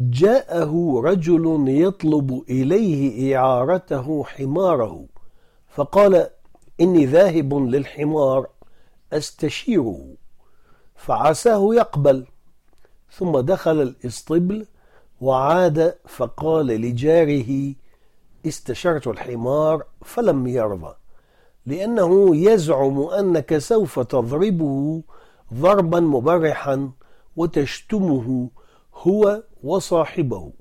جاءه رجل يطلب إليه إعارته حماره، فقال: إني ذاهب للحمار أستشيره، فعساه يقبل. ثم دخل الإسطبل وعاد فقال لجاره: استشرت الحمار فلم يرضى، لأنه يزعم أنك سوف تضربه ضربا مبرحا وتشتمه هو وصاحبه.